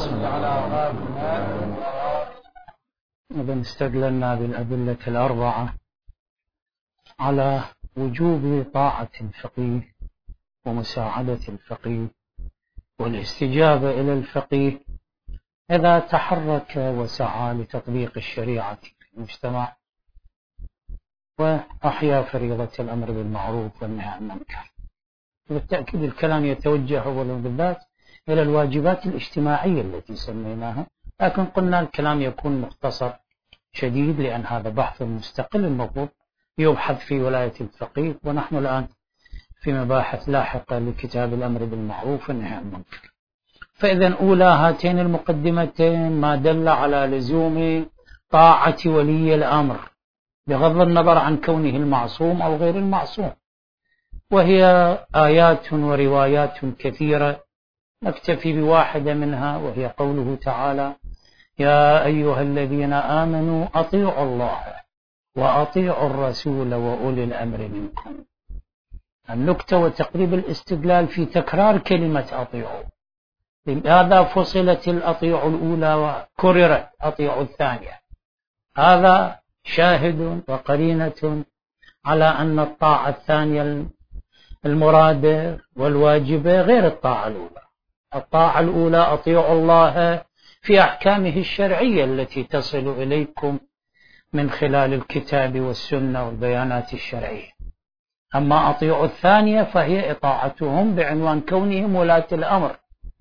إذا استدللنا بالأدلة الأربعة على وجوب طاعة الفقيه ومساعدة الفقيه والاستجابة إلى الفقيه إذا تحرك وسعى لتطبيق الشريعة في المجتمع وأحيا فريضة الأمر بالمعروف والنهي عن المنكر. بالتأكيد الكلام يتوجه أولا بالذات إلى الواجبات الاجتماعية التي سميناها، لكن قلنا الكلام يكون مختصر شديد لأن هذا بحث مستقل المفروض يبحث في ولاية الفقيه، ونحن الآن في مباحث لاحقة لكتاب الأمر بالمعروف والنهي عن المنكر. فإذا أولى هاتين المقدمتين ما دل على لزوم طاعة ولي الأمر بغض النظر عن كونه المعصوم أو غير المعصوم، وهي آيات وروايات كثيرة نكتفي بواحدة منها، وهي قوله تعالى: يا أيها الذين آمنوا أطيعوا الله وأطيعوا الرسول وأولي الأمر منكم. النكتة وتقريب الاستدلال في تكرار كلمة أطيعوا، لهذا فصلت الأطيعوا الأولى وكررت أطيعوا الثانية. هذا شاهد وقرينة على أن الطاعة الثانية المرادة والواجبة غير الطاعة الأولى. الطاعة الأولى أطيعوا الله في أحكامه الشرعية التي تصل إليكم من خلال الكتاب والسنة والبيانات الشرعية. أما أطيعوا الثانية فهي إطاعتهم بعنوان كونهم ولاة الأمر،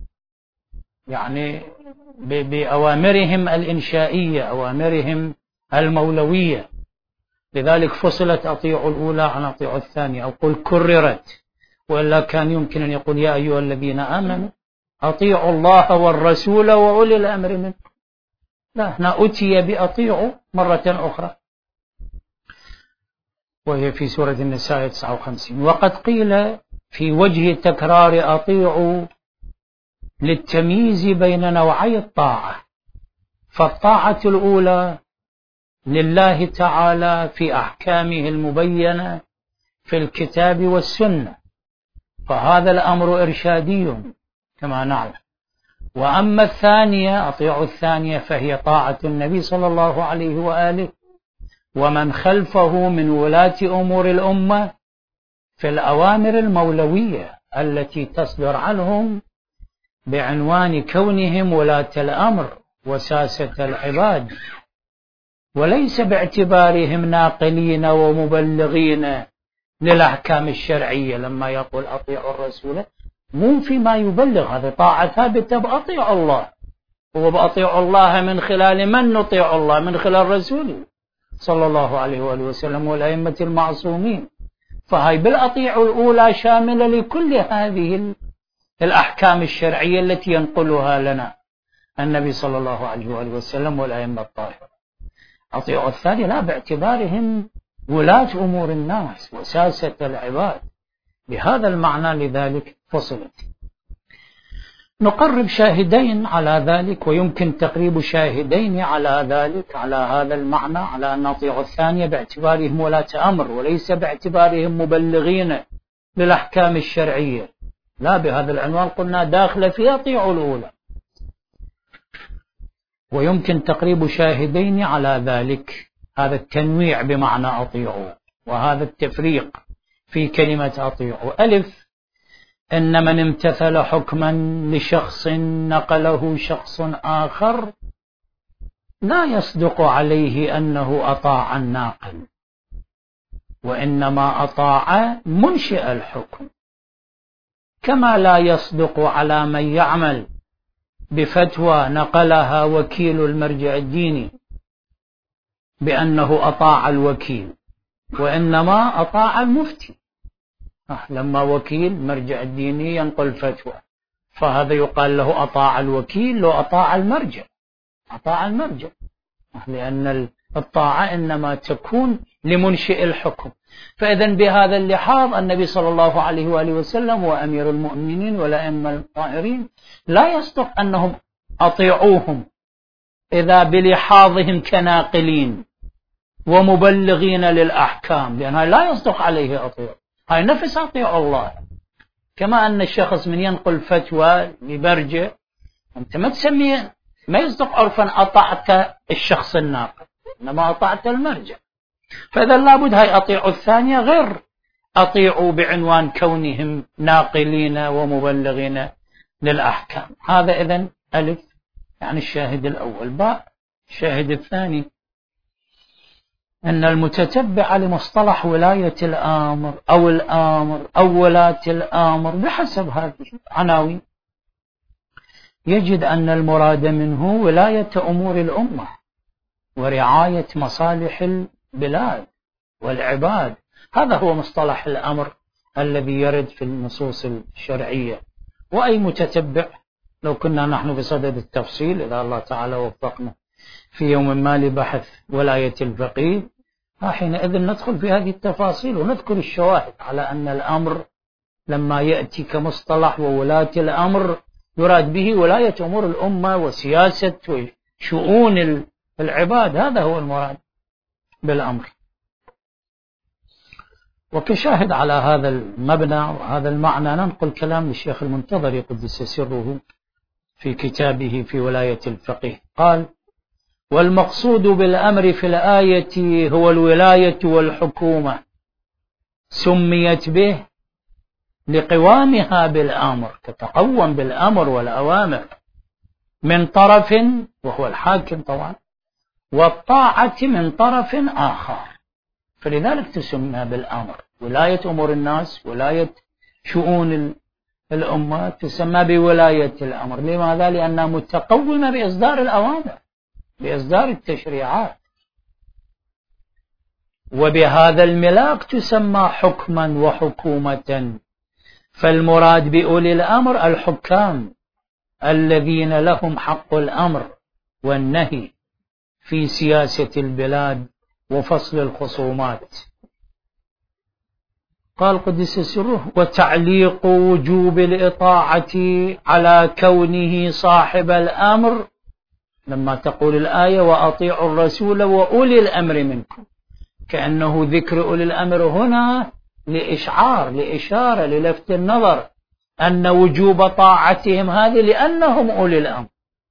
يعني بأوامرهم الإنشائية، أوامرهم المولوية. لذلك فصلت أطيعوا الأولى عن أطيعوا الثانية، أو قل كررت، وإلا كان يمكن أن يقول يا أيها الذين آمنوا أطيعوا الله والرسول وأولي الأمر منكم. لا، هنا أتي بأطيعوا مرة أخرى، وهي في سورة النساء 59. وقد قيل في وجه تكرار أطيعوا للتمييز بين نوعي الطاعة، فالطاعة الأولى لله تعالى في أحكامه المبينة في الكتاب والسنة، فهذا الأمر إرشادي كما نعلم. وأما الثانية أطيعوا الثانية فهي طاعة النبي صلى الله عليه وآله ومن خلفه من ولاة أمور الأمة في الأوامر المولوية التي تصدر عنهم بعنوان كونهم ولاة الأمر وساسة العباد، وليس باعتبارهم ناقلين ومبلغين للأحكام الشرعية. لما يقول أطيعوا الرسول مو فيما يبلغ، هذه طاعة ثابتة بأطيعوا الله، وبأطيعوا الله من خلال من نطيع الله؟ من خلال رسوله صلى الله عليه وآله وسلم والأئمة المعصومين. فهي بالأطيعوا الأولى شاملة لكل هذه الأحكام الشرعية التي ينقلها لنا النبي صلى الله عليه وآله وسلم والأئمة الطاهرة. أطيعوا الثانية لا، باعتبارهم ولاة أمور الناس وساسة العباد، بهذا المعنى لذلك فصلت. نقرب شاهدين على ذلك، ويمكن تقريب شاهدين على ذلك، على هذا المعنى، على أن أطيعوا الثانية باعتبارهم ولاة أمر وليس باعتبارهم مبلغين للأحكام الشرعية. لا، بهذا العنوان قلنا داخل في أطيعوا الأولى. ويمكن تقريب شاهدين على ذلك، هذا التنويع بمعنى أطيعوا وهذا التفريق في كلمة أطيعوا. ألف: إن من امتثل حكما لشخص نقله شخص آخر لا يصدق عليه أنه أطاع الناقل، وإنما أطاع منشئ الحكم، كما لا يصدق على من يعمل بفتوى نقلها وكيل المرجع الديني بأنه أطاع الوكيل، وإنما أطاع المفتي. لما وكيل مرجع الديني ينقل فتوى فهذا يقال له أطاع الوكيل، لو أطاع المرجع أطاع المرجع، لأن الطاعة إنما تكون لمنشئ الحكم. فإذن بهذا اللحاظ النبي صلى الله عليه وآله وسلم وأمير المؤمنين والأئمة الطاهرين لا يصدق أنهم أطيعوهم إذا بلحاظهم كناقلين ومبلغين للأحكام، لأنها لا يصدق عليه أطيع. هاي نفس أطيع الله. كما أن الشخص من ينقل فتوى لمرجع أنت ما تسميه، ما يصدق عرفا أطعت الشخص الناقل، إنما أطعت المرجع. فإذا لابد هاي أطيعوا الثانية غير أطيعوا بعنوان كونهم ناقلين ومبلغين للأحكام. هذا إذن ألف، يعني الشاهد الأول. باء الشاهد الثاني أن المتتبع لمصطلح ولاية الآمر أو الآمر أو ولاة الآمر بحسب هذه العناوين يجد أن المراد منه ولاية أمور الأمة ورعاية مصالح البلاد والعباد. هذا هو مصطلح الأمر الذي يرد في النصوص الشرعية. وأي متتبع لو كنا نحن بصدد التفصيل إذا الله تعالى وفقنا في يوم ما لبحث ولاية الفقيه، حينئذ ندخل في هذه التفاصيل ونذكر الشواهد على أن الأمر لما يأتي كمصطلح وولاة الأمر يراد به ولاية أمور الأمة وسياسة وشؤون العباد. هذا هو المراد بالأمر. وكشاهد على هذا المبنى وهذا المعنى ننقل كلام الشيخ المنتظر قدس سره في كتابه في ولاية الفقيه. قال: والمقصود بالأمر في الآية هو الولاية والحكومة، سميت به لقوامها بالأمر، تتقوم بالأمر والأوامر من طرف وهو الحاكم طبعا، والطاعة من طرف آخر، فلذلك تسمى بالأمر. ولاية أمور الناس، ولاية شؤون الأمة تسمى بولاية الأمر. لماذا؟ لأنها متقومة بإصدار الأوامر، بإصدار التشريعات، وبهذا الملاك تسمى حكما وحكومة. فالمراد بأولي الأمر الحكام الذين لهم حق الأمر والنهي في سياسة البلاد وفصل الخصومات. قال قدس سره: وتعليق وجوب الإطاعة على كونه صاحب الأمر، لما تقول الآية وأطيعوا الرسول وأولي الأمر منكم، كأنه ذكر أولي الأمر هنا لإشعار، لإشارة، للفت النظر أن وجوب طاعتهم هذه لأنهم أولي الأمر.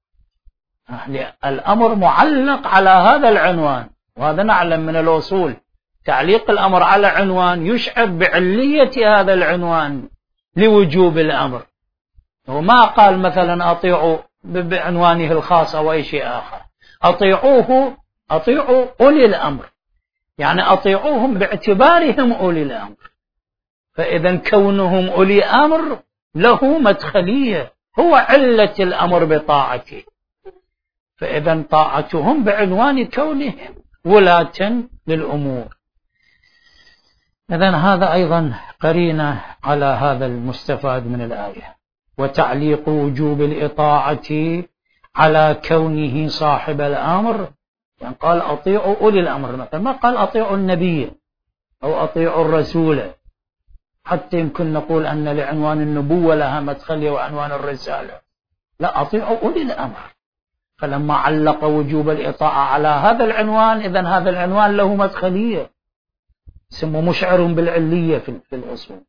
الأمر معلق على هذا العنوان، وهذا نعلم من الأصول تعليق الأمر على عنوان يشعر بعلية هذا العنوان لوجوب الأمر. وما قال مثلا أطيعوا بعنوانه الخاص أو أي شيء آخر، أطيعوا أولي الأمر، يعني أطيعوهم باعتبارهم أولي الأمر. فإذا كونهم أولي أمر له مدخلية، هو علة الأمر بطاعته، فإذا طاعتهم بعنوان كونهم ولاة للأمور. إذن هذا أيضا قرينة على هذا المستفاد من الآية. وتعليق وجوب الإطاعة على كونه صاحب الأمر، يعني قال أطيعوا أولي الأمر مثلا، ما قال أطيعوا النبي أو أطيعوا الرسول، حتى يمكن نقول أن لعنوان النبوة لها مدخلية وعنوان الرسالة. لا، أطيعوا أولي الأمر. فلما علق وجوب الإطاعة على هذا العنوان، إذن هذا العنوان له مدخلية، اسمه مشعر بالعلية في الأصول،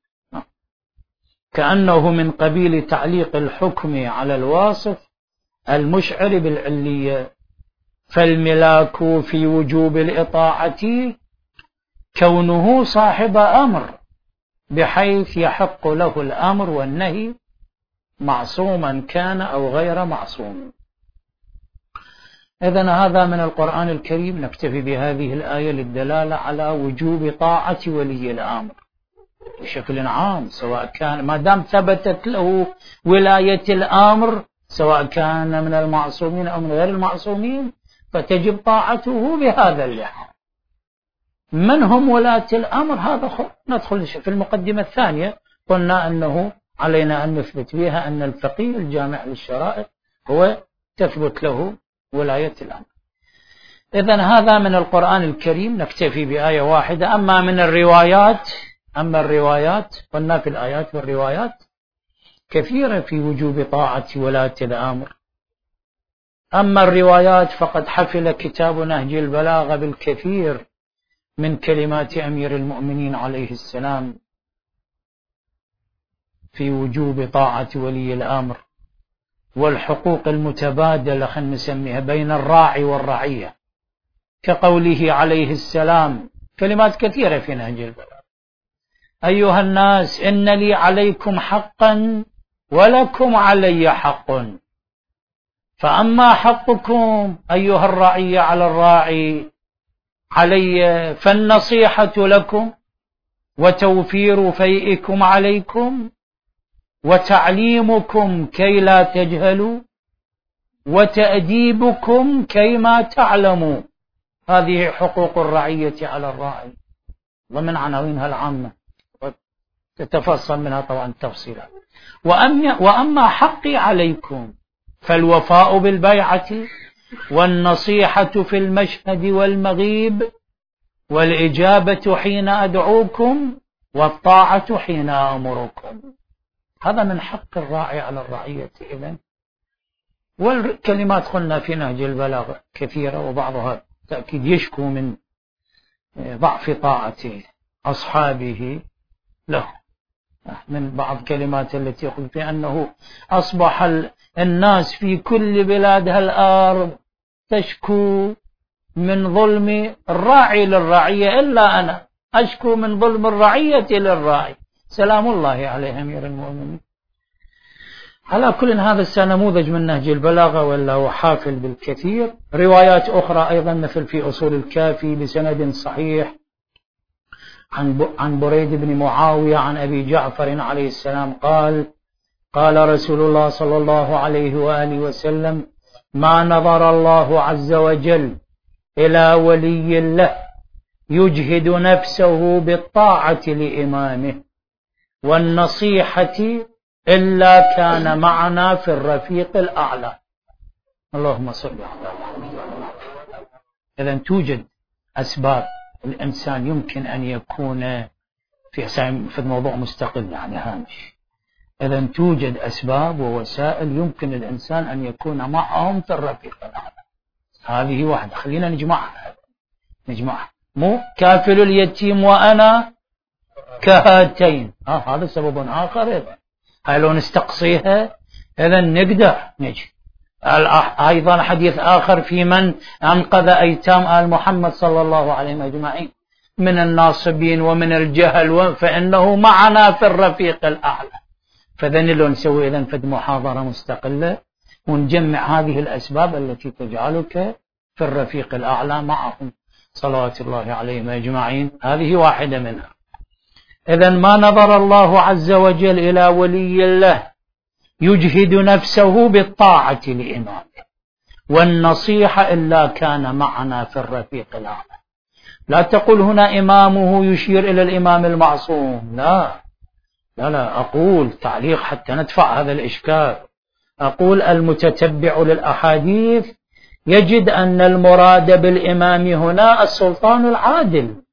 كأنه من قبيل تعليق الحكم على الواصف المشعر بالعلية. فالملاك في وجوب الإطاعة كونه صاحب أمر، بحيث يحق له الأمر والنهي معصوما كان أو غير معصوم. إذن هذا من القرآن الكريم. نكتفي بهذه الآية للدلالة على وجوب طاعة ولي الأمر بشكل عام، سواء كان ما دام ثبتت له ولاية الأمر، سواء كان من المعصومين أو من غير المعصومين، فتجب طاعته بهذا اللحاظ. من هم ولاة الأمر؟ هذا ندخل في المقدمة الثانية. قلنا أنه علينا أن نثبت بها أن الفقيه الجامع للشرائع هو تثبت له ولاية الأمر. إذن هذا من القرآن الكريم. نكتفي بآية واحدة. أما الروايات قلنا في الآيات والروايات كثيرة في وجوب طاعة ولاة الأمر. أما الروايات فقد حفل كتاب نهج البلاغة بالكثير من كلمات أمير المؤمنين عليه السلام في وجوب طاعة ولي الأمر، والحقوق المتبادلة خلينا نسميها بين الراعي والرعية، كقوله عليه السلام كلمات كثيرة في نهج البلاغة: أيها الناس إن لي عليكم حقا ولكم علي حق، فأما حقكم أيها الرعية على الراعي علي فالنصيحة لكم، وتوفير فيئكم عليكم، وتعليمكم كي لا تجهلوا، وتأديبكم كيما تعلموا. هذه حقوق الرعية على الراعي ضمن عناوينها العامة، تتفصل منها طبعا تفصيلا. وأما حقي عليكم فالوفاء بالبيعة، والنصيحة في المشهد والمغيب، والإجابة حين أدعوكم، والطاعة حين أمركم. هذا من حق الراعي على الرعية إذن. والكلمات قلنا في نهج البلاغة كثيرة، وبعضها تأكيد يشكو من ضعف طاعة أصحابه له، من بعض كلمات التي قلت أنه أصبح الناس في كل بلاد الأرض تشكو من ظلم الراعي للرعية، إلا أنا أشكو من ظلم الرعية للراعي. سلام الله عليه أمير المؤمنين. على كل هذا نموذج من نهج البلاغة، ولا هو حافل بالكثير. روايات أخرى أيضا مثل في أصول الكافي بسند صحيح عن بريد بن معاوية عن أبي جعفر عليه السلام قال: قال رسول الله صلى الله عليه وآله وسلم: ما نظر الله عز وجل إلى ولي له يجهد نفسه بالطاعة لإمامه والنصيحة إلا كان معنا في الرفيق الأعلى. اللهم صل على محمد. إذن توجد أسباب الإنسان يمكن أن يكون في الموضوع مستقل يعني هامش. إذن توجد أسباب ووسائل يمكن الإنسان أن يكون معهم في الرفيق الأعلى. هذه واحدة، خلينا نجمعها. مو كافل اليتيم وأنا كهاتين، هذا سبب آخر. إذن هاي لو نستقصيها إذن نقدر نجي. أيضا حديث آخر في من أنقذ أيتام آل محمد صلى الله عليه أجمعين من الناصبين ومن الجهل، فإنه معنا في الرفيق الأعلى. فذن لو نسوي إذن فد محاضرة مستقلة ونجمع هذه الأسباب التي تجعلك في الرفيق الأعلى معهم صلوات الله عليهم أجمعين. هذه واحدة منها. إذن ما نظر الله عز وجل إلى ولي له يجهد نفسه بالطاعة لإمامه والنصيحة إلا كان معنا في الرفيق الأعلى. لا تقل هنا إمامه يشير إلى الإمام المعصوم، لا أقول تعليق حتى ندفع هذا الإشكال. أقول المتتبع للأحاديث يجد أن المراد بالإمام هنا السلطان العادل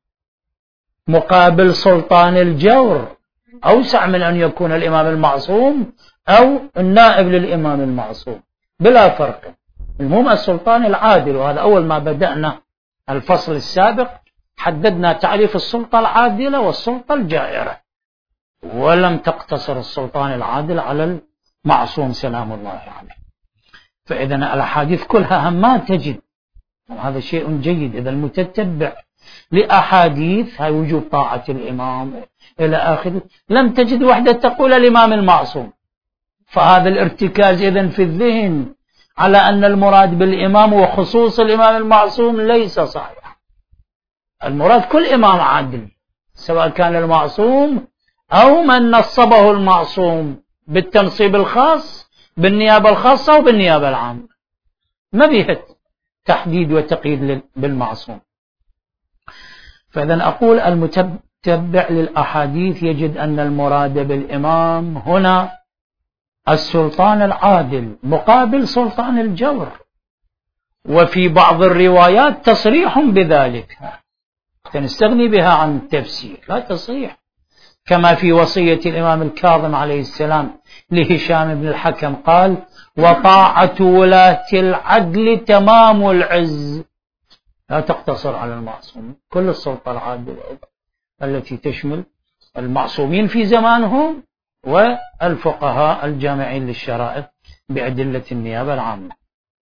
مقابل سلطان الجور، أوسع من أن يكون الإمام المعصوم أو النائب للإمام المعصوم، بلا فرق. المهم السلطان العادل. وهذا أول ما بدأنا الفصل السابق حددنا تعريف السلطة العادلة والسلطة الجائرة، ولم تقتصر السلطان العادل على المعصوم سلام الله عليه. فإذا الأحاديث كلها ما تجد، وهذا شيء جيد. إذا المتتبع لأحاديث هاي وجوب طاعة الإمام إلى آخره، لم تجد وحدة تقول الإمام المعصوم. فهذا الارتكاز إذن في الذهن على أن المراد بالإمام وخصوص الإمام المعصوم ليس صحيح. المراد كل إمام عادل، سواء كان المعصوم أو من نصبه المعصوم بالتنصيب الخاص بالنيابة الخاصة وبالنيابة العامة، ما بيه تحديد وتقييد بالمعصوم. فإذن أقول المتتبع للأحاديث يجد أن المراد بالإمام هنا السلطان العادل مقابل سلطان الجور، وفي بعض الروايات تصريح بذلك نستغني بها عن التفسير، لا تصريح، كما في وصية الإمام الكاظم عليه السلام لهشام بن الحكم قال: وطاعة ولاة العدل تمام العز. لا تقتصر على المعصوم، كل السلطة العادلة التي تشمل المعصومين في زمانهم والفقهاء الجامعين للشرائع بأدلة النيابة العامة.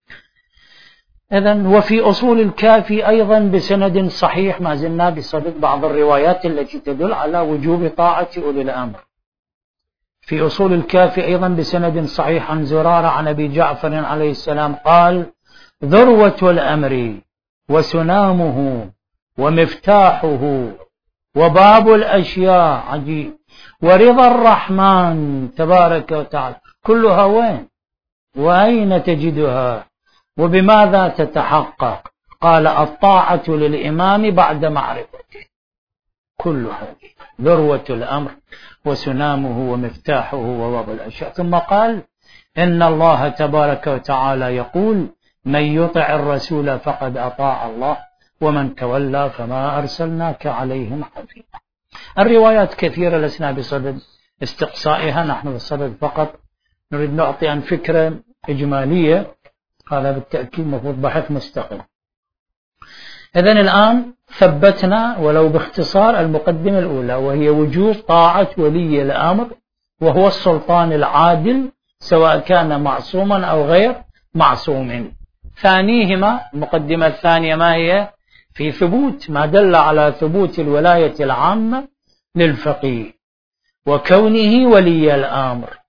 إذن وفي أصول الكافي أيضا بسند صحيح، ما زلنا بصدد بعض الروايات التي تدل على وجوب طاعة أولي الأمر. في أصول الكافي أيضا بسند صحيح عن زرارة عن أبي جعفر عليه السلام قال: ذروة الأمر وسنامه ومفتاحه وباب الأشياء، عجيب، ورضا الرحمن تبارك وتعالى، كلها وين وأين تجدها وبماذا تتحقق؟ قال: الطاعة للإمام بعد معرفته. كل هذه ذروة الأمر وسنامه ومفتاحه وباب الأشياء. ثم قال: إن الله تبارك وتعالى يقول: من يطع الرسول فقد أطاع الله ومن تولى فما أرسلناك عليهم حفيظا. الروايات كثيرة لسنا بصدد استقصائها، نحن بصدد فقط نريد نعطي عن فكرة إجمالية، هذا بالتأكيد مفروض بحث مستقل. إذن الآن ثبتنا ولو باختصار المقدمة الأولى، وهي وجوب طاعة ولي الأمر وهو السلطان العادل سواء كان معصوما أو غير معصوم. ثانيهما المقدمة الثانية ما هي؟ في ثبوت ما دل على ثبوت الولاية العامة للفقيه وكونه ولي الأمر،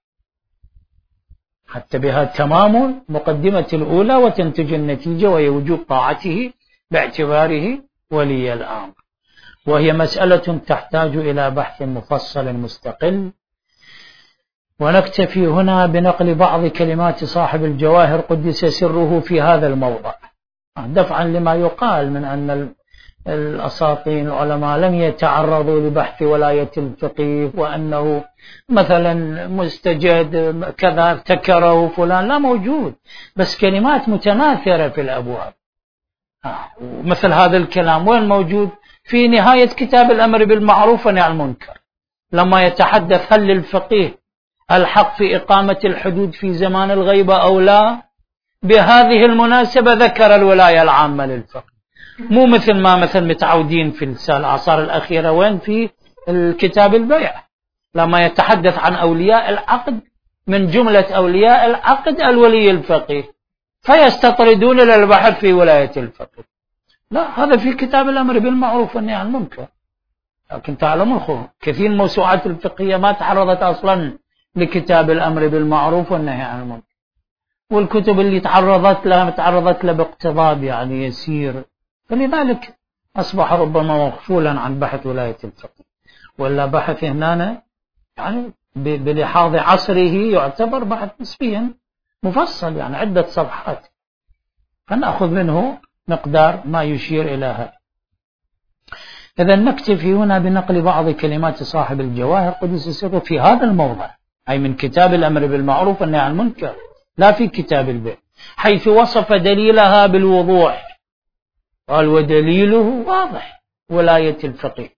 حتى بها تمام مقدمة الأولى وتنتج النتيجة، وهي وجوب طاعته باعتباره ولي الأمر، وهي مسألة تحتاج إلى بحث مفصل مستقل. ونكتفي هنا بنقل بعض كلمات صاحب الجواهر قدس سره في هذا الموضع، دفعا لما يقال من أن الأساطين العلماء لم يتعرضوا لبحث ولاية الفقيه، وأنه مثلا مستجد كذا ابتكره فلان، لا موجود، بس كلمات متناثرة في الأبواب. مثل هذا الكلام وين موجود؟ في نهاية كتاب الأمر بالمعروف والنهي عن المنكر، لما يتحدث هل للفقيه الحق في إقامة الحدود في زمان الغيبة أو لا، بهذه المناسبة ذكر الولاية العامة للفقيه، مو مثل ما متعودين في الأعصار الأخيرة وين في الكتاب البيع، لما يتحدث عن أولياء العقد من جملة أولياء العقد الولي الفقيه، فيستطردون للبحث في ولاية الفقيه. لا، هذا في كتاب الأمر بالمعروف والنهي عن المنكر. لكن تعلمون كثير موسوعات الفقهية ما تعرضت أصلا لكتاب الأمر بالمعروف والنهي عن المنكر، والكتب اللي تعرضت لها باقتضاب يعني يسير، فلذلك أصبح ربما مغفولا عن بحث ولاية الفقيه، ولا بحث هنا يعني بلحاظ عصره يعتبر بحث نسبيا مفصل، يعني عدة صفحات، فنأخذ منه مقدار ما يشير إلى هذا. إذا نكتفي هنا بنقل بعض كلمات صاحب الجواهر قدس سره في هذا الموضع، أي من كتاب الأمر بالمعروف والنهي عن المنكر، لا في كتاب البيع، حيث وصف دليلها بالوضوح، قال: ودليله واضح ولاية الفقيه،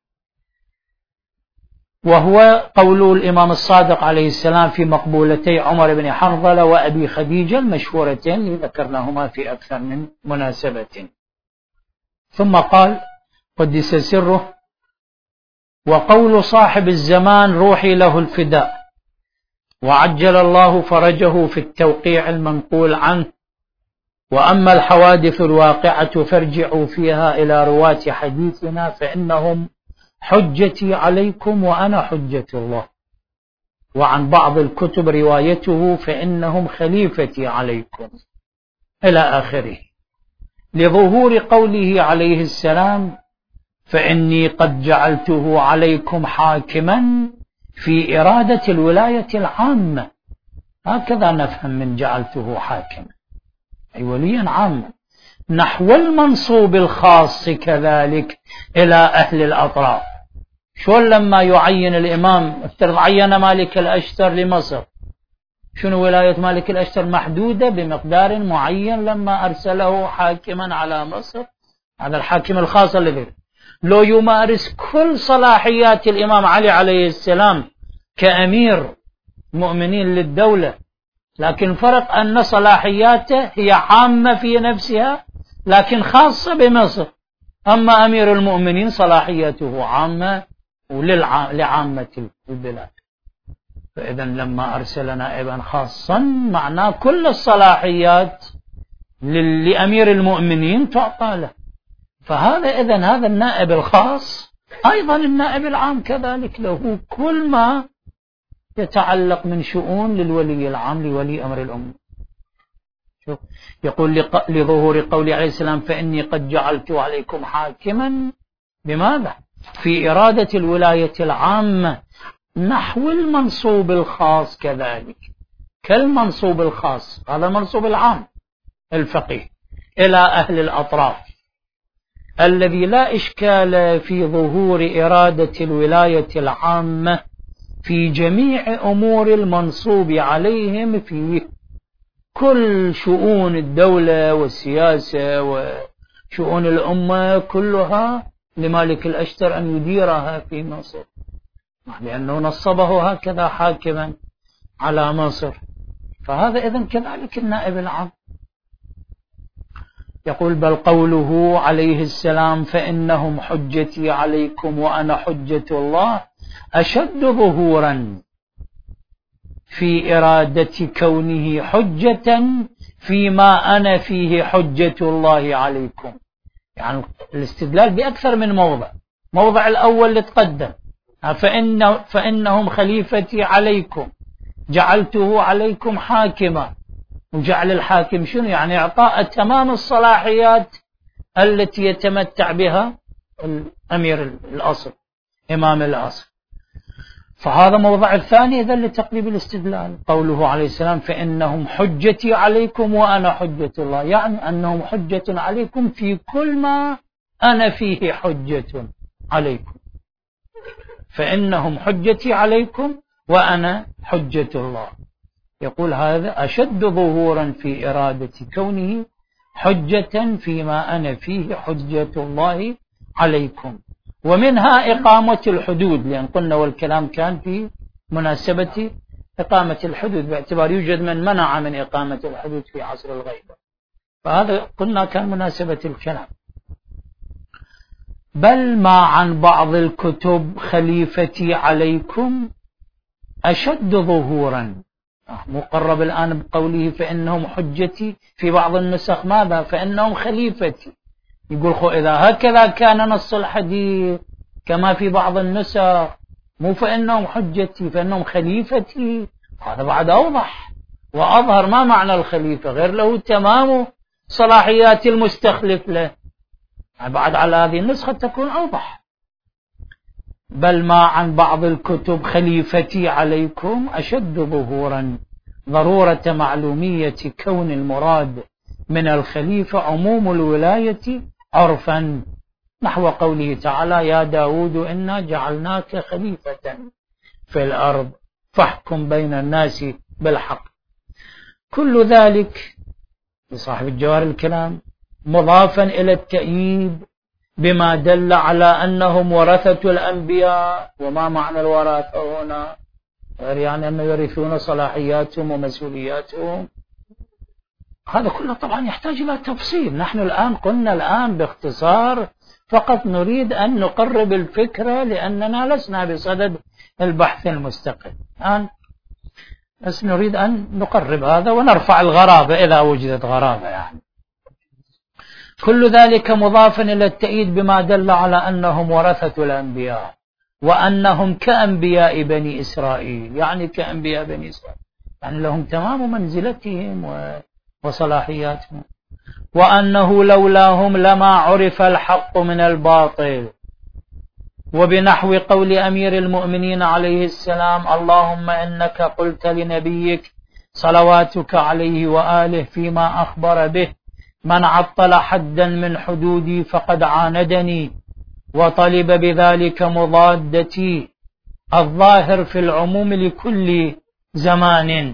وهو قول الإمام الصادق عليه السلام في مقبولتي عمر بن حنظلة وأبي خديجة المشهورتين اللي ذكرناهما في أكثر من مناسبة. ثم قال قدس سره: وقول صاحب الزمان روحي له الفداء، وعجل الله فرجه في التوقيع المنقول عنه، وأما الحوادث الواقعة فارجعوا فيها إلى رواة حديثنا فإنهم حجتي عليكم وأنا حجة الله، وعن بعض الكتب روايته فإنهم خليفتي عليكم، إلى آخره، لظهور قوله عليه السلام: فإني قد جعلته عليكم حاكما في إرادة الولاية العامة. هكذا نفهم من جعلته حاكما، أي وليا عاما، نحو المنصوب الخاص كذلك إلى أهل الأطراف. شو لما يعين الإمام افترض عين مالك الأشتر لمصر، شنو ولاية مالك الأشتر؟ محدودة بمقدار معين لما أرسله حاكما على مصر، هذا الحاكم الخاص الذي لو يمارس كل صلاحيات الإمام علي عليه السلام كأمير مؤمنين للدولة، لكن فرق أن صلاحياته هي عامة في نفسها لكن خاصة بمصر، أما أمير المؤمنين صلاحيته عامة لعامة البلاد. فإذا لما أرسل نائبا خاصا معناه كل الصلاحيات لأمير المؤمنين تعطى له. فهذا إذن هذا النائب الخاص أيضا النائب العام كذلك له كل ما يتعلق من شؤون للولي العام لولي أمر الأمة. يقول لظهور قول عليه السلام فإني قد جعلت عليكم حاكما بماذا؟ في إرادة الولاية العامة نحو المنصوب الخاص كذلك كالمنصوب الخاص، هذا المنصوب العام الفقيه إلى أهل الأطراف الذي لا إشكال في ظهور إرادة الولاية العامة في جميع أمور المنصوب عليهم في كل شؤون الدولة والسياسة وشؤون الأمة كلها لمالك الأشتر أن يديرها في مصر، لأنه نصبه هكذا حاكما على مصر. فهذا إذن كذلك النائب العام. يقول بل قوله عليه السلام فإنهم حجتي عليكم وأنا حجة الله أشد ظهورا في إرادة كونه حجة فيما أنا فيه حجة الله عليكم. يعني الاستدلال بأكثر من موضع الأول اللي تقدم فإنهم خليفتي عليكم جعلته عليكم حاكما، وجعل الحاكم شنو؟ يعني إعطاء تمام الصلاحيات التي يتمتع بها الأمير الأصل إمام الأصل. فهذا موضع الثاني إذن لتقريب الاستدلال قوله عليه السلام فإنهم حجتي عليكم وأنا حجة الله، يعني أنهم حجة عليكم في كل ما أنا فيه حجة عليكم. فإنهم حجتي عليكم وأنا حجة الله. يقول هذا أشد ظهورا في إرادة كونه حجة فيما أنا فيه حجة الله عليكم. ومنها إقامة الحدود، لأن قلنا والكلام كان في مناسبة إقامة الحدود باعتبار يوجد من منع من إقامة الحدود في عصر الغيبة، فهذا قلنا كان مناسبة الكلام. بل ما عن بعض الكتب خليفتي عليكم أشد ظهورا، مقرب الآن بقوله فإنهم حجتي، في بعض النسخ ماذا؟ فإنهم خليفتي. يقول إذا هكذا كان نص الحديث كما في بعض النسخ مو فإنهم حجتي فإنهم خليفتي، هذا بعد أوضح وأظهر ما معنى الخليفة، غير له تمام صلاحيات المستخلف له، بعد على هذه النسخة تكون أوضح. بل ما عن بعض الكتب خليفتي عليكم أشد ظهورا ضرورة معلومية كون المراد من الخليفة عموم الولاية عرفا، نحو قوله تعالى يا داود إنا جعلناك خليفة في الأرض فاحكم بين الناس بالحق. كل ذلك لصاحب الجوهر الكلام مضافا إلى التأييد بما دل على أنهم ورثة الأنبياء. وما معنى الوراثة هنا؟ يعني أنه يرثون صلاحياتهم ومسؤولياتهم. هذا كله طبعا يحتاج إلى تفصيل. نحن الآن قلنا باختصار فقط نريد أن نقرب الفكرة، لأننا لسنا بصدد البحث المستقل الآن، بس نريد أن نقرب هذا ونرفع الغرابة إذا وجدت غرابة. يعني كل ذلك مضافا إلى التأييد بما دل على أنهم ورثة الأنبياء وأنهم كأنبياء بني إسرائيل، يعني كأنبياء بني إسرائيل، يعني لهم تمام منزلتهم وصلاحياتهم، وأنه لولاهم لما عرف الحق من الباطل. وبنحو قول أمير المؤمنين عليه السلام اللهم إنك قلت لنبيك صلواتك عليه وآله فيما أخبر به من عطل حدا من حدودي فقد عاندني وطلب بذلك مضادتي، الظاهر في العموم لكل زمان.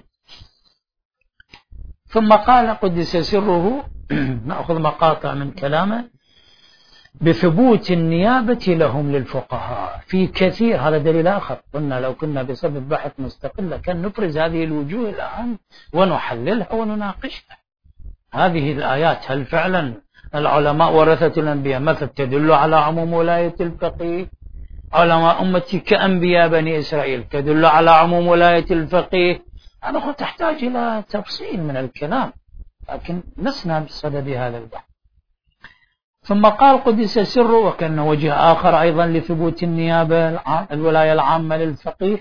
ثم قال قدس سره نأخذ مقاطع من كلامه بثبوت النيابة لهم للفقهاء في كثير. هذا دليل آخر، قلنا لو كنا بصدد بحث مستقل كان نفرز هذه الوجوه الآن ونحللها ونناقشها. هذه الآيات هل فعلا العلماء ورثة الأنبياء مثل تدل على عموم ولاية الفقيه علماء أمتي كأنبياء بني إسرائيل، تدل على عموم ولاية الفقيه. هذا تحتاج إلى تفصيل من الكلام، لكن لسنا بصدد هذا البحث. ثم قال قدس سره، وكان وجه آخر أيضا لثبوت النيابة الولاية العامة للفقيه،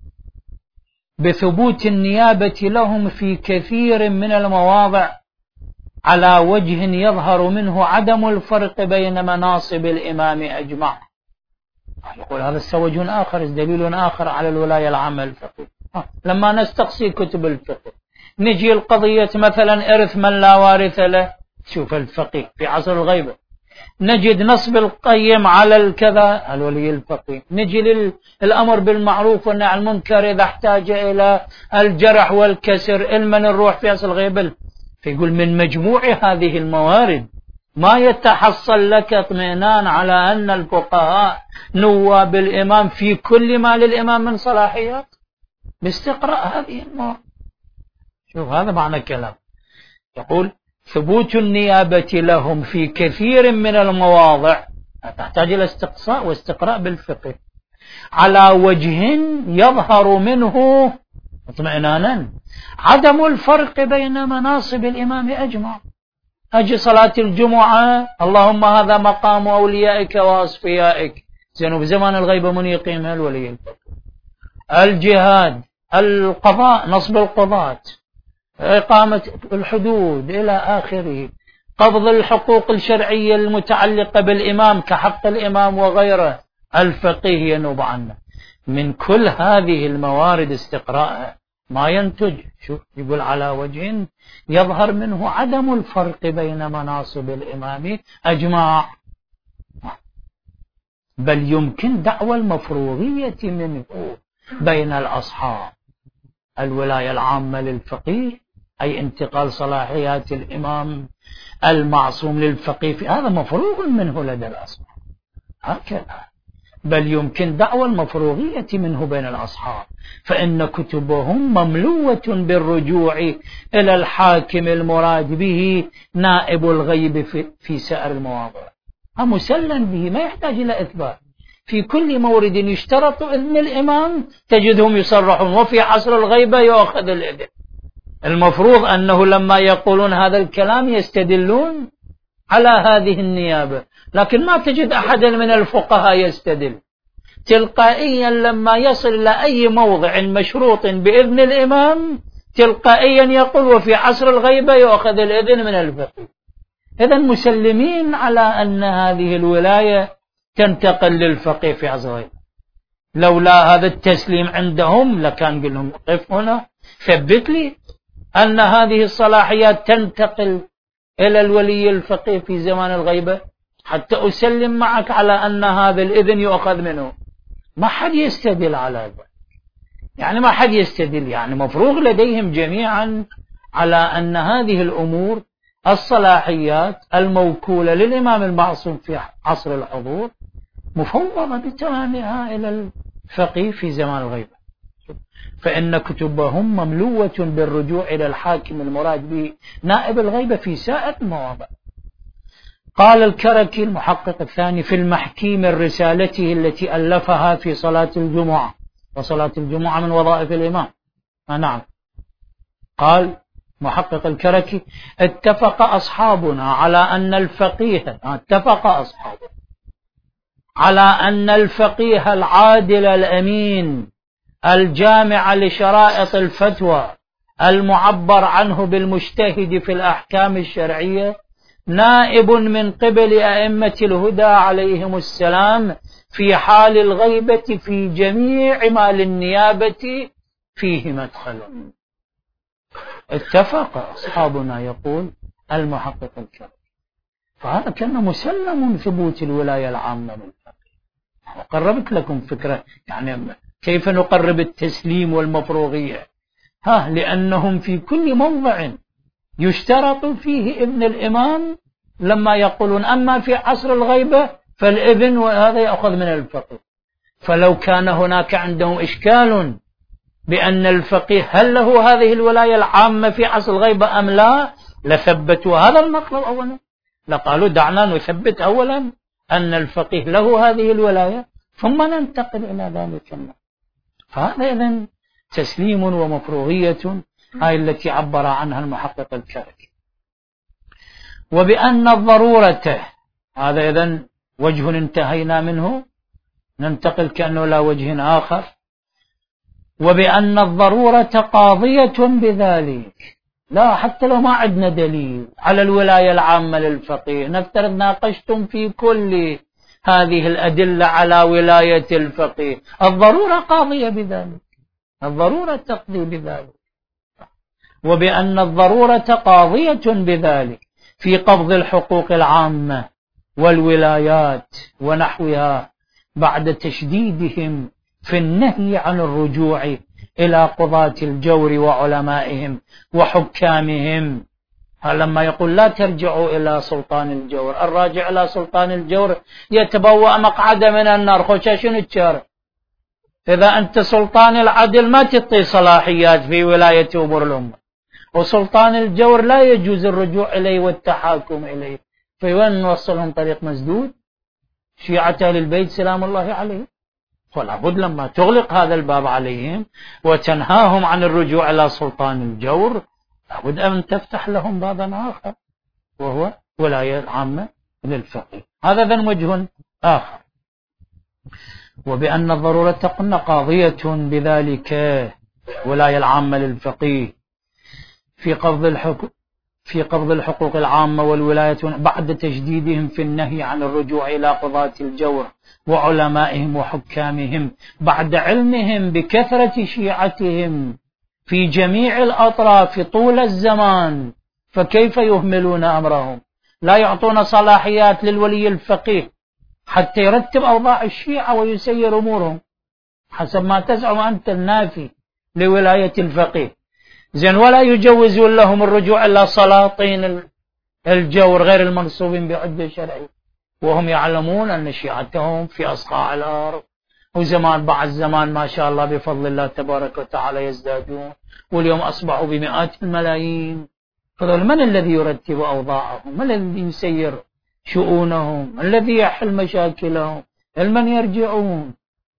بثبوت النيابة لهم في كثير من المواضع على وجه يظهر منه عدم الفرق بين مناصب الإمام أجمع. يقول هذا وجه آخر، دليل آخر على الولاية العامة للفقيه. لما نستقصي كتب الفقه نجي القضية مثلا إرث من لا وارث له، شوف الفقيه في عصر الغيبة، نجد نصب القيم على الكذا الولي الفقيه، نجي للأمر بالمعروف والنهي عن المنكر إذا احتاج إلى الجرح والكسر المن الروح في عصر الغيبة. فيقول من مجموع هذه الموارد ما يتحصل لك اطمئنان على أن الفقهاء نواب الإمام في كل ما للإمام من صلاحيات باستقراء هذه الموارد. شوف هذا معنى الكلام. يقول ثبوت النيابة لهم في كثير من المواضع تحتاج إلى استقصاء واستقراء بالفقه على وجه يظهر منه اطمئنانا عدم الفرق بين مناصب الإمام أجمع. أجي صلاة الجمعة اللهم هذا مقام أوليائك وأصفيائك، زين بزمان الغيبة من يقيمها الولي الفقيه. الجهاد، القضاء، نصب القضاة، إقامة الحدود إلى آخره، قبض الحقوق الشرعية المتعلقة بالإمام كحق الإمام وغيره، الفقيه ينوب عنه. من كل هذه الموارد استقراء ما ينتج، شوف يقول على وجه يظهر منه عدم الفرق بين مناصب الإمام أجمع، بل يمكن دعوى المفروضية منه بين الأصحاب. الولاية العامة للفقيه أي انتقال صلاحيات الإمام المعصوم للفقيه، هذا مفروغ منه لدى الأصحاب هكذا، بل يمكن دعوى المفروغية منه بين الأصحاب، فإن كتبهم مملوة بالرجوع إلى الحاكم المراد به نائب الغيب في سائر المواضع، مسلم به ما يحتاج إلى إثبات. في كل مورد يشترط إذن الإمام تجدهم يصرحون، وفي عصر الغيبة يأخذ الإذن. المفروض أنه لما يقولون هذا الكلام يستدلون على هذه النيابة، لكن ما تجد أحدا من الفقهاء يستدل. تلقائيا لما يصل إلى أي موضع مشروط بإذن الإمام تلقائيا يقول وفي عصر الغيبة يأخذ الإذن من الفقيه. إذن مسلمين على أن هذه الولاية تنتقل للفقيه في عصر الغيبة. لولا هذا التسليم عندهم لكان قل لهم قف هنا ثبت لي أن هذه الصلاحيات تنتقل إلى الولي الفقيه في زمان الغيبة حتى أسلم معك على أن هذا الإذن يؤخذ منه. ما حد يستدل على هذا، يعني ما حد يستدل، يعني مفروغ لديهم جميعا على أن هذه الأمور الصلاحيات الموكولة للإمام المعصوم في عصر الحضور مفوضة بتمامها إلى الفقيه في زمان الغيبة، فإن كتبهم مملوة بالرجوع إلى الحاكم المراد به نائب الغيبة في سائر المواضع. قال الكركي المحقق الثاني في المحكي من رسالته التي ألفها في صلاة الجمعة، وصلاة الجمعة من وظائف الإمام. نعم، قال محقق الكركي اتفق أصحابنا على أن الفقيه على أن الفقيه العادل الأمين الجامع لشرائط الفتوى المعبر عنه بالمجتهد في الأحكام الشرعية نائب من قبل أئمة الهدى عليهم السلام في حال الغيبة في جميع ما للنيابة فيه مدخل. اتفق أصحابنا يقول المحقق الكريم، فهذا كان مسلم ثبوت الولاية العامة للفقيه. وقربت لكم فكرة يعني كيف نقرب التسليم والمفروغية، لأنهم في كل موضع يشترط فيه إذن الإمام لما يقولون أما في عصر الغيبة فالإذن وهذا يأخذ من الفقيه. فلو كان هناك عندهم إشكال بأن الفقيه هل له هذه الولاية العامة في عصر الغيبة أم لا لثبتوا هذا المطلب أولا، لقالوا دعنا نثبت أولا أن الفقيه له هذه الولاية ثم ننتقل إلى ذلك النوع. فهذا إذن تسليم ومفروغية، هاي التي عبر عنها المحقق الكركي. وبأن الضرورة، هذا إذن وجه انتهينا منه، ننتقل كأنه لا وجه آخر. وبأن الضرورة قاضية بذلك، لا حتى لو ما عندنا دليل على الولاية العامة للفقيه، نفترض ناقشتم في كل هذه الأدلة على ولاية الفقيه، الضرورة قاضية بذلك، الضرورة تقضي بذلك. وبأن الضرورة قاضية بذلك في قبض الحقوق العامة والولايات ونحوها بعد تشديدهم في النهي عن الرجوع إلى قضاة الجور وعلمائهم وحكامهم. لما يقول لا ترجعوا إلى سلطان الجور، الراجع إلى سلطان الجور يتبوأ مقعد من النار. خوشاشن الشارع، إذا أنت سلطان العدل ما تعطي صلاحيات في ولاية أمور الأمة، وسلطان الجور لا يجوز الرجوع إليه والتحاكم إليه، فوين نوصلهم طريق مسدود؟ شيعة أهل البيت سلام الله عليهم. فلا بد لما تغلق هذا الباب عليهم وتنهاهم عن الرجوع إلى سلطان الجور، لابد أن تفتح لهم بابا آخر وهو ولاية العامة للفقيه. هذا ذن وجه آخر. وبأن الضرورة قلنا قاضية بذلك، ولاية العامة للفقيه في قبض الحقوق العامة والولاية بعد تجديدهم في النهي عن الرجوع إلى قضاة الجور وعلمائهم وحكامهم بعد علمهم بكثرة شيعتهم في جميع الأطراف طول الزمان، فكيف يهملون أمرهم؟ لا يعطون صلاحيات للولي الفقيه حتى يرتب أوضاع الشيعة ويسير أمورهم حسب ما تزعم أنت النافي لولاية الفقيه، زين، ولا يجوزون لهم الرجوع إلى سلاطين الجور غير المنصوبين بعدة شرعية، وهم يعلمون أن شيعتهم في أصقاع الأرض، وزمان بعد زمان ما شاء الله بفضل الله تبارك وتعالى يزدادون، واليوم أصبحوا بمئات الملايين. فذل من الذي يرتب أوضاعهم؟ من الذي يسير شؤونهم؟ الذي يحل مشاكلهم؟ من يرجعون؟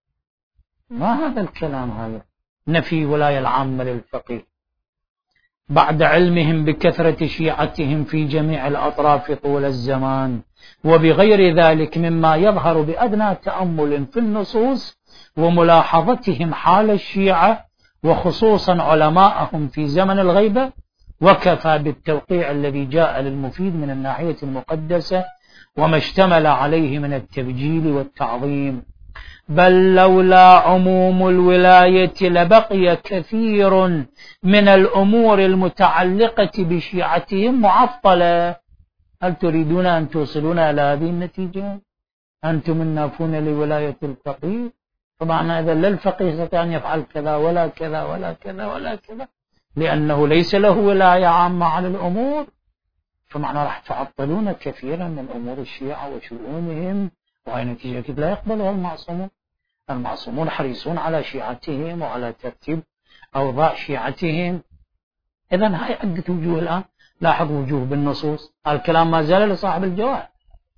ما هذا الكلام، هذا نفي ولاية العامة للفقيه بعد علمهم بكثرة شيعتهم في جميع الأطراف طول الزمان، وبغير ذلك مما يظهر بأدنى تأمل في النصوص وملاحظتهم حال الشيعة وخصوصا علماءهم في زمن الغيبة، وكفى بالتوقيع الذي جاء للمفيد من الناحية المقدسة وما اشتمل عليه من التبجيل والتعظيم. بل لولا عموم الولاية لبقي كثير من الأمور المتعلقة بشيعتهم معطلة. هل تريدون أن توصلون إلى هذه النتيجة؟ أنتم النافون لولاية الفقيه، طبعا إذا لا الفقيه يستطيع أن يفعل كذا ولا كذا ولا كذا ولا كذا، لأنه ليس له ولاية عامة على الأمور، فمعنى راح تعطلون كثيرا من أمور الشيعة وشؤونهم، وهي نتيجة لا يقبلها المعصومون. المعصومون حريصون على شيعتهم وعلى ترتيب أوضاع شيعتهم. إذن هاي عدة وجوه الآن، لاحظ وجوه بالنصوص، الكلام ما زال لصاحب الجواهر.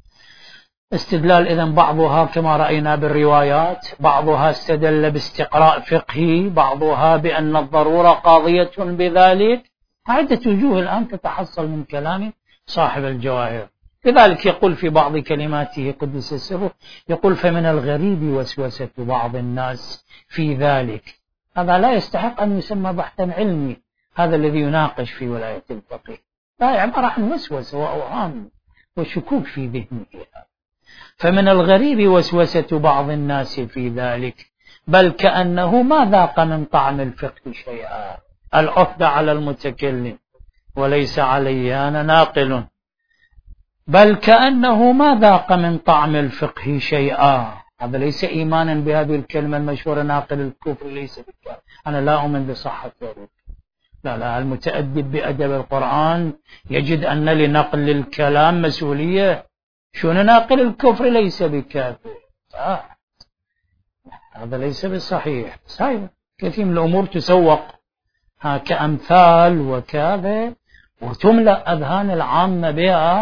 استدلال إذن بعضها كما رأينا بالروايات، بعضها استدل باستقراء فقهي، بعضها بأن الضرورة قاضية بذلك. عدة وجوه الآن تتحصل من كلام صاحب الجواهر. لذلك يقول في بعض كلماته قدس سره، يقول فمن الغريب وسوسة بعض الناس في ذلك. هذا لا يستحق أن يسمى بحثا علمي، هذا الذي يناقش في ولاية الفقيه، لا، عبارة عن وسوسة وأوهام وشكوك في ذهنه. فمن الغريب وسوسة بعض الناس في ذلك، بل كأنه ما ذاق من طعم الفقه شيئا. العهد على المتكلم وليس علي أنا ناقل. بل كأنه ما ذاق من طعم الفقه شيئا. هذا ليس إيمانا بهذه الكلمة المشهورة ناقل الكفر ليس بالكافر. أنا لا أؤمن بصحة ذلك. لا، المتأدب بأدب القرآن يجد أن لنقل الكلام مسؤولية. شون ناقل الكفر ليس بكافر؟ هذا ليس بصحيح. صحيح كثير من الأمور تسوق كأمثال وكذا وتملأ أذهان العامة بها،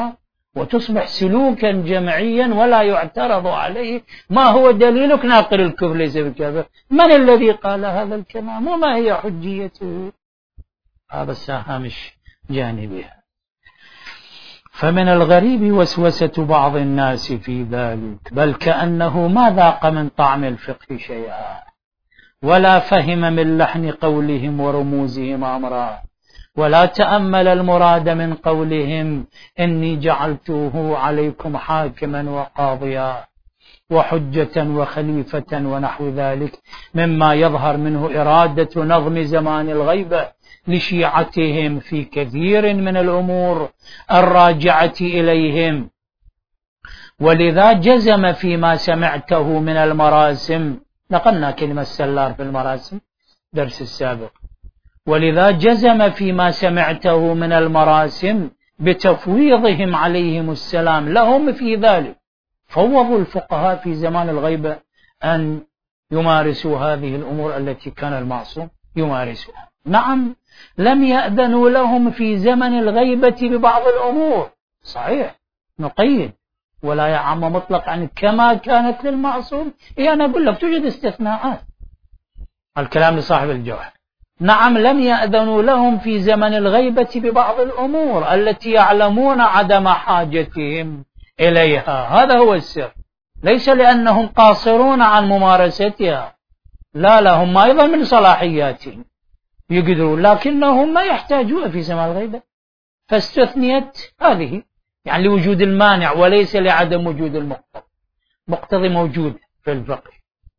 وتصبح سلوكا جمعيا ولا يعترض عليه. ما هو دليلك؟ ناقل الكفر ليس بكافر. من الذي قال هذا الكلام وما هي حجيته؟ هذا هامش جانبها. فمن الغريب وسوسة بعض الناس في ذلك، بل كأنه ما ذاق من طعم الفقه شيئا ولا فهم من لحن قولهم ورموزهم أمرا، ولا تأمل المراد من قولهم إني جعلته عليكم حاكما وقاضيا وحجة وخليفة ونحو ذلك، مما يظهر منه إرادة نظم زمان الغيبة لشيعتهم في كثير من الأمور الراجعة إليهم. ولذا جزم فيما سمعته من المراسم، نقلنا كلمة سلار في المراسم درس السابق، ولذا جزم فيما سمعته من المراسم بتفويضهم عليهم السلام لهم في ذلك. فوضوا الفقهاء في زمان الغيبة أن يمارسوا هذه الأمور التي كان المعصوم يمارسها. نعم لم يأذنوا لهم في زمن الغيبة ببعض الأمور، صحيح نقيد ولا يعم مطلق عن كما كانت للمعصوم. أنا أقول لك توجد استثناءات، الكلام لصاحب الجوهر. نعم لم يأذنوا لهم في زمن الغيبة ببعض الأمور التي يعلمون عدم حاجتهم إليها، هذا هو السر، ليس لأنهم قاصرون عن ممارستها، لا هم أيضا من صلاحياتهم يقدرون، لكنهم ما يحتاجون في زمان الغيبة، فاستثنيت هذه يعني لوجود المانع وليس لعدم وجود المقتضي. مقتضي موجود في الفقه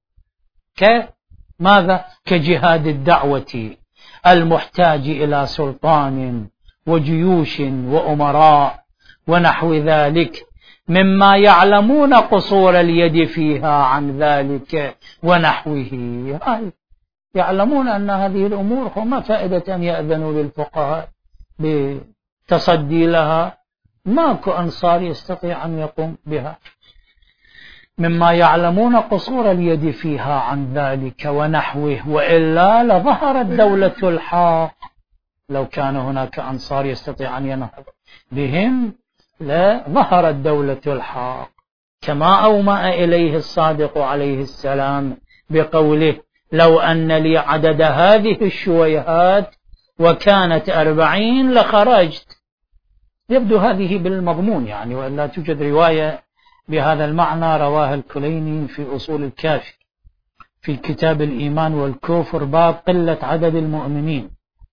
كماذا؟ كجهاد الدعوة المحتاج إلى سلطان وجيوش وأمراء ونحو ذلك، مما يعلمون قصور اليد فيها عن ذلك ونحوه. يعلمون أن هذه الأمور ما فائدة أن يأذنوا للفقهاء بتصدي لها، ماكو أنصار يستطيع أن يقوم بها، مما يعلمون قصور اليد فيها عن ذلك ونحوه، وإلا لظهرت دولة الحق. لو كان هناك أنصار يستطيع أن ينهض بهم لظهرت دولة الحق، كما أومأ إليه الصادق عليه السلام بقوله لو أن لي عدد هذه الشويهات وكانت 40 لخرجت. يبدو هذه بالمضمون يعني، وإلا توجد رواية بهذا المعنى رواها الكليني في أصول الكافي في كتاب الإيمان والكفر باب قلة عدد المؤمنين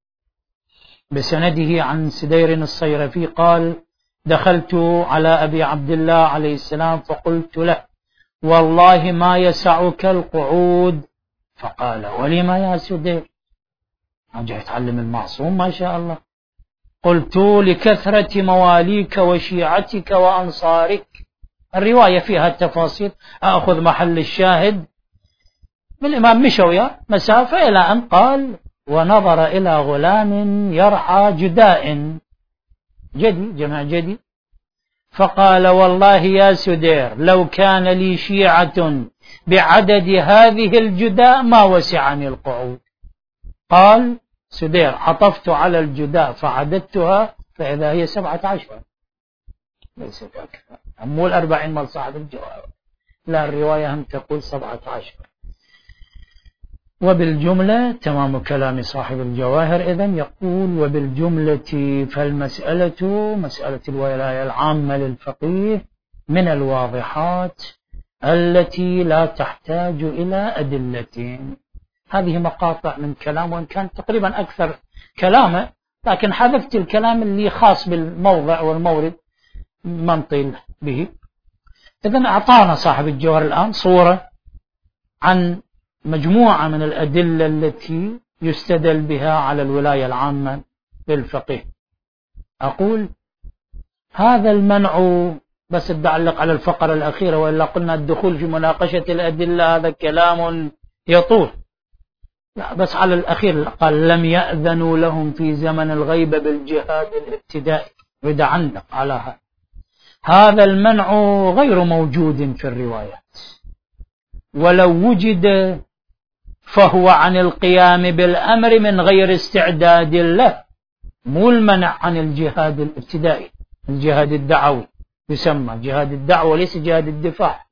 بسنده عن سدير الصيرفي قال دخلت على أبي عبد الله عليه السلام فقلت له والله ما يسعك القعود، فقال ولما يا سدير؟ جاي يتعلم المعصوم ما شاء الله. قلت لكثرة مواليك وشيعتك وأنصارك. الرواية فيها التفاصيل، أخذ محل الشاهد من الإمام مشوية مسافة إلى أن قال ونظر إلى غلام يرعى جداء، جدي جمع جدي، فقال والله يا سدير لو كان لي شيعة بعدد هذه الجداء ما وسعني القعود. قال سدير عطفت على الجداء فعددتها فإذا هي 17، ليست أكثر، مو 40 مال صاحب الجواب، لا الرواية هم تقول 17. وبالجملة تمام كلام صاحب الجواهر إذن يقول وبالجملة فالمسألة مسألة الولاية العامة للفقيه من الواضحات التي لا تحتاج إلى أدلة. هذه مقاطع من كلام، وإن كان تقريبا أكثر كلامه، لكن حذفت الكلام اللي خاص بالموضع والمورد ما نطيل به. إذن أعطانا صاحب الجوهر الآن صورة عن مجموعة من الأدلة التي يستدل بها على الولاية العامة للفقيه. أقول هذا المنع، بس أتعلق على الفقرة الأخيرة، وإلا قلنا الدخول في مناقشة الأدلة هذا كلام يطول، لا بس على الأخير قال لم يأذنوا لهم في زمن الغيبة بالجهاد الابتدائي، وإذا عندك على هذا المنع غير موجود في الروايات، ولو وجد فهو عن القيام بالأمر من غير استعداد له، مو المنع عن الجهاد الابتدائي الجهاد الدعوي، يسمى جهاد الدعوة وليس جهاد الدفاع،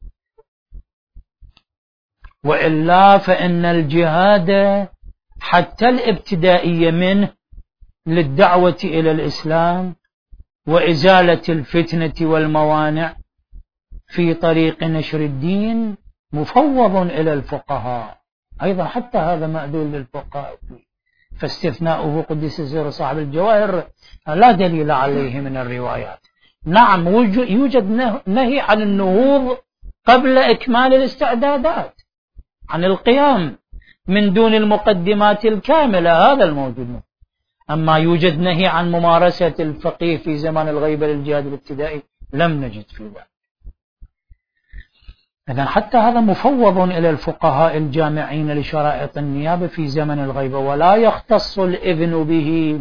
وإلا فإن الجهاد حتى الابتدائية منه للدعوة إلى الإسلام وإزالة الفتنة والموانع في طريق نشر الدين مفوض إلى الفقهاء أيضا، حتى هذا مأذون للفقهاء فيه، فاستثناؤه قدس سر صاحب الجواهر لا دليل عليه من الروايات. نعم يوجد نهي عن النهوض قبل إكمال الاستعدادات، عن القيام من دون المقدمات الكاملة، هذا الموجود. أما يوجد نهي عن ممارسة الفقيه في زمان الغيبة للجهاد الابتدائي لم نجد في ذلك. إذن حتى هذا مفوض إلى الفقهاء الجامعين لشرائط النيابة في زمن الغيبة، ولا يختص الإذن به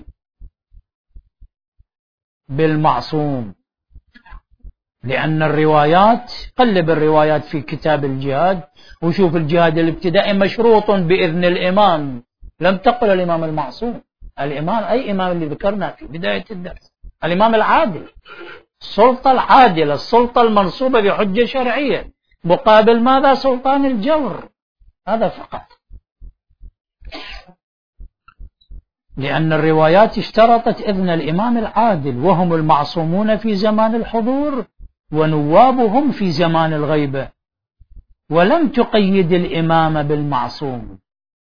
بالمعصوم، لأن الروايات، قلب الروايات في كتاب الجهاد وشوف الجهاد الابتدائي مشروط بإذن الإمام، لم تقل الإمام المعصوم. الإمام أي إمام اللي ذكرنا في بداية الدرس، الإمام العادل، السلطة العادلة، السلطة المنصوبة بحجة شرعية، مقابل ماذا؟ سلطان الجور، هذا فقط. لأن الروايات اشترطت إذن الإمام العادل، وهم المعصومون في زمان الحضور ونوابهم في زمان الغيبة، ولم تقيد الإمام بالمعصوم.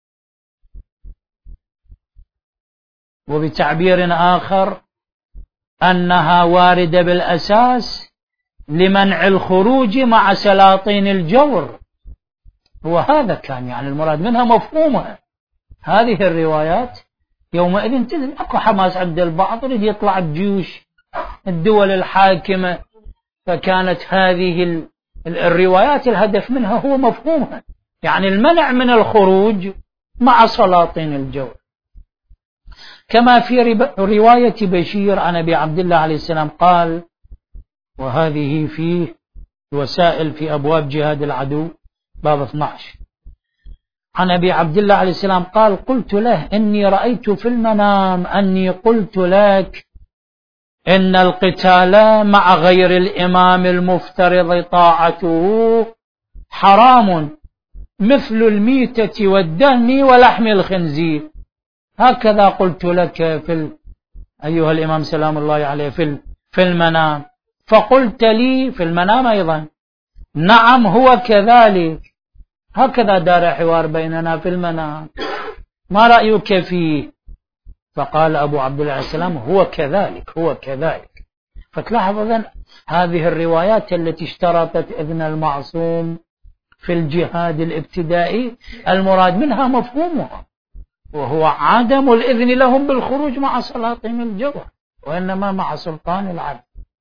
وبتعبير آخر أنها واردة بالأساس لمنع الخروج مع سلاطين الجور، وهذا كان يعني المراد منها مفهومها. هذه الروايات يومئذ تزن أكو حماس عند البعض يريد يطلع بجيوش الدول الحاكمة، فكانت هذه الروايات الهدف منها هو مفهومها، يعني المنع من الخروج مع سلاطين الجور. كما في رواية بشير عن أبي عبد الله عليه السلام قال، وهذه في وسائل في أبواب جهاد العدو باب 12، عن أبي عبد الله عليه السلام قال: قلت له إني رأيت في المنام أني قلت لك إن القتال مع غير الإمام المفترض طاعته حرام مثل الميتة والدهن ولحم الخنزير. هكذا قلت لك أيها الإمام سلام الله عليه في المنام، فقلت لي في المنام أيضا: نعم هو كذلك. هكذا دار حوار بيننا في المنام، ما رأيك فيه؟ فقال أبو عبد الله عليه السلام: هو كذلك هو كذلك. فتلاحظ هذه الروايات التي اشترطت إذن المعصوم في الجهاد الابتدائي المراد منها مفهومها، وهو عدم الإذن لهم بالخروج مع سلاطين الجور، وإنما مع سلطان العدل.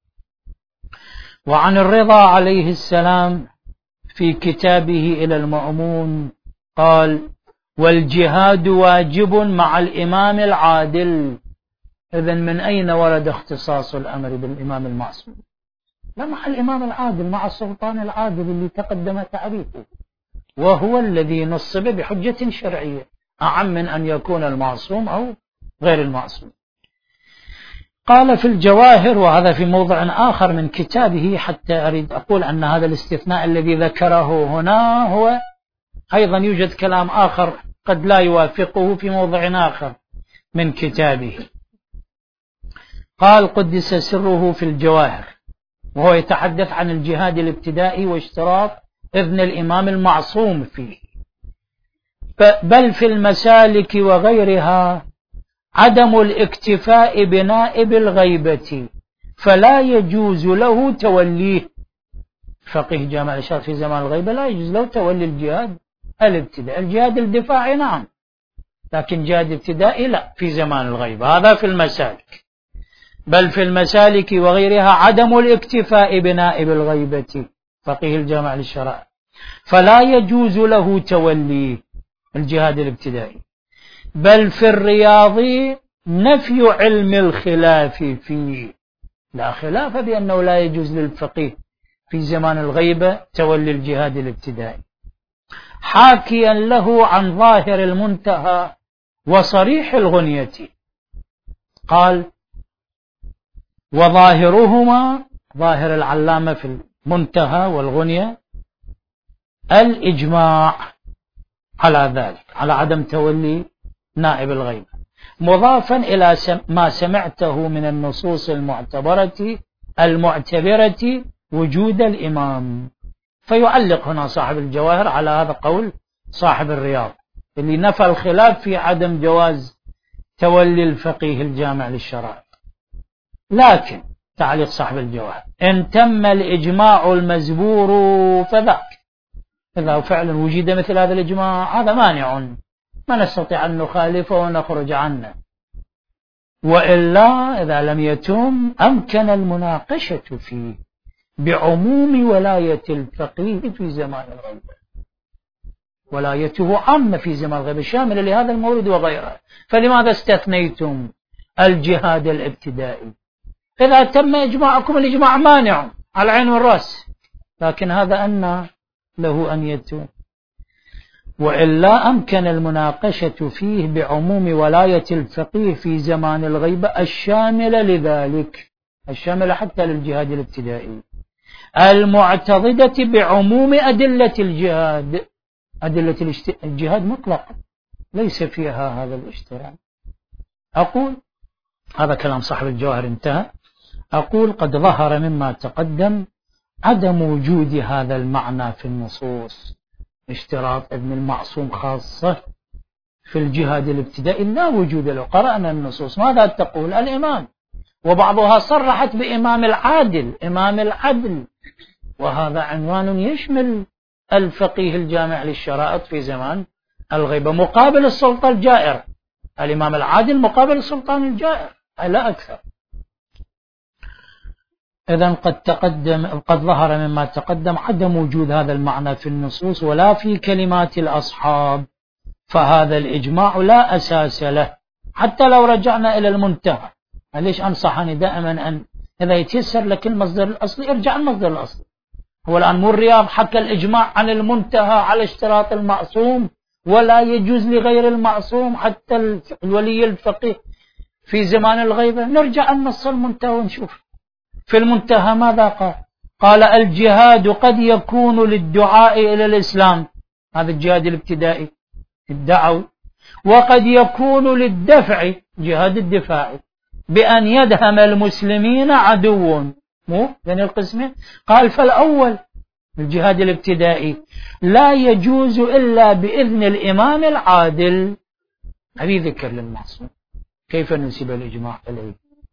وعن الرضا عليه السلام في كتابه إلى المأمون قال: والجهاد واجب مع الإمام العادل. إذن من أين ورد اختصاص الأمر بالإمام المعصوم؟ لا، مع الإمام العادل، مع السلطان العادل اللي تقدم تعريفه، وهو الذي نصب بحجة شرعية أعم من أن يكون المعصوم أو غير المعصوم. قال في الجواهر، وهذا في موضع آخر من كتابه، حتى أريد أقول أن هذا الاستثناء الذي ذكره هنا هو أيضا يوجد كلام آخر قد لا يوافقه في موضع آخر من كتابه. قال قدس سره في الجواهر، وهو يتحدث عن الجهاد الابتدائي واشتراط إذن الإمام المعصوم فيه: بل في المسالك وغيرها عدم الاكتفاء بنائب الغيبة، فلا يجوز له توليه. فقيه جامع الإشارة في زمان الغيبة لا يجوز له تولي الجهاد الابتدائي. الجهاد الدفاعي نعم، لكن جهاد ابتدائي لا في زمان الغيبة. هذا في المسالك. بل في المسالك وغيرها عدم الاكتفاء بنائب الغيبة، فقيه الجامع للشرائع، فلا يجوز له تولي الجهاد الابتدائي. بل في الرياض نفي علم الخلاف فيه، لا خلاف بأنه لا يجوز للفقيه في زمان الغيبة تولي الجهاد الابتدائي، حاكيا له عن ظاهر المنتهى وصريح الغنية. قال: وظاهرهما ظاهر العلامة في المنتهى والغنية الإجماع على ذلك، على عدم تولي نائب الغيبة، مضافا إلى ما سمعته من النصوص المعتبرة وجود الإمام. فيعلق هنا صاحب الجواهر على هذا قول صاحب الرياض اللي نفى الخلاف في عدم جواز تولي الفقيه الجامع للشرائع. لكن تعليق صاحب الجواهر: إن تم الإجماع المزبور فذاك، إذا فعلا وجد مثل هذا الإجماع هذا مانع ما نستطيع أن نخالفه ونخرج عنه، وإلا إذا لم يتم أمكن المناقشة فيه بعموم ولاية الفقيه في زمان الغيبة. ولايته عامة في زمان الغيبة شاملة لهذا المورد وغيره، فلماذا استثنيتم الجهاد الابتدائي؟ إذا تم إجماعكم الإجماع مانع على العين والرأس، لكن هذا أن له أن يتم، وإلا أمكن المناقشة فيه بعموم ولاية الفقيه في زمان الغيبة الشاملة لذلك، الشاملة حتى للجهاد الابتدائي، المعتضدة بعموم أدلة الجهاد. أدلة الجهاد مطلقة ليس فيها هذا الاشتراك. أقول هذا كلام صاحب الجواهر انتهى. أقول قد ظهر مما تقدم عدم وجود هذا المعنى في النصوص، اشتراط ابن المعصوم خاصة في الجهاد الابتدائي لا وجود له. قرأنا النصوص ماذا تقول؟ الإمام، وبعضها صرحت بإمام العادل، إمام العدل، وهذا عنوان يشمل الفقيه الجامع للشرائط في زمان الغيبة مقابل السلطة الجائرة. الإمام العادل مقابل السلطان الجائر لا أكثر. إذن قد ظهر مما تقدم عدم وجود هذا المعنى في النصوص ولا في كلمات الأصحاب، فهذا الإجماع لا أساس له حتى لو رجعنا إلى المنتهى. ليش أنصحني دائما أن إذا يتيسر لك المصدر الأصلي ارجع المصدر الأصلي. هو الآن مو الرياض حكى الإجماع عن المنتهى على اشتراط المعصوم ولا يجوز لغير المعصوم حتى الولي الفقيه في زمان الغيبة. نرجع النص المنتهى ونشوف في المنتهى ماذا قال. قال الجهاد قد يكون للدعاء إلى الإسلام، هذا الجهاد الابتدائي الدعوي، وقد يكون للدفع، جهاد الدفاعي، بأن يدهم المسلمين عدو، مو بين القسمين. قال فالأول الجهاد الابتدائي لا يجوز إلا بإذن الإمام العادل. هذه ذكر للمعصوم، كيف ننسب الإجماع إليه؟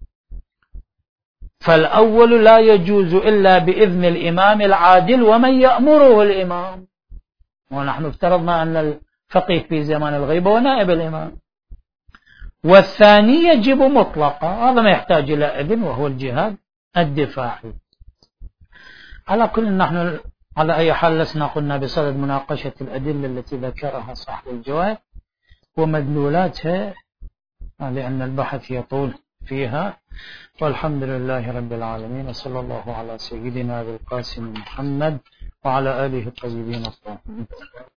فالأول لا يجوز إلا بإذن الإمام العادل ومن يأمره الإمام، ونحن افترضنا أن الفقيه في زمان الغيبة ونائب الإمام. والثاني يجب مطلقا، هذا ما يحتاج إلى إذن وهو الجهاد الدفاعي. على كل نحن على أي حال لسنا قلنا بصدد مناقشة الأدلة التي ذكرها صاحب الجواهر ومدلولاتها لأن البحث يطول فيها. والحمد لله رب العالمين، وصلى الله على سيدنا أبي القاسم محمد وعلى آله الطيبين الطاهرين.